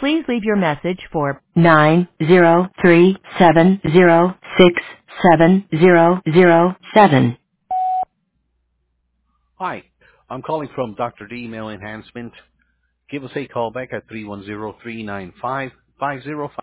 Please leave your message for 90370670007. Hi, I'm calling from Dr. D Email Enhancement. Give us a call back at 310-395-5055.